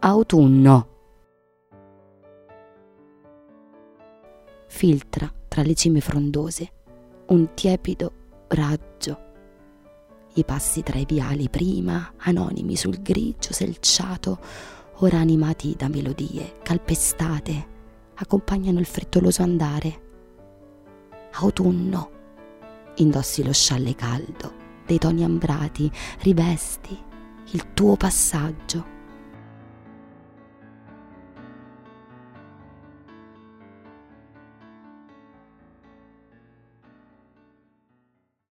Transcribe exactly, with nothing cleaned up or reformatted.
Autunno. Filtra tra le cime frondose un tiepido raggio. I passi tra i viali, prima anonimi sul grigio selciato, ora animati da melodie calpestate, accompagnano il frettoloso andare. Autunno. Indossi lo scialle caldo dei toni ambrati, rivesti il tuo passaggio.